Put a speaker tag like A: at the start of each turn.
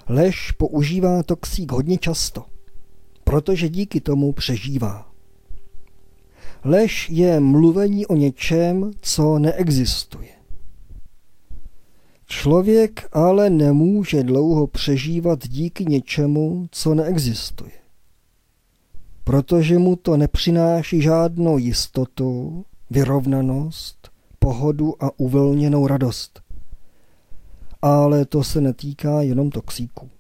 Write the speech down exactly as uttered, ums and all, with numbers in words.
A: Lež používá toxík hodně často, protože díky tomu přežívá. Lež je mluvení o něčem, co neexistuje. Člověk ale nemůže dlouho přežívat díky něčemu, co neexistuje, protože mu to nepřináší žádnou jistotu, vyrovnanost, pohodu a uvolněnou radost. Ale to se netýká jenom toxíků.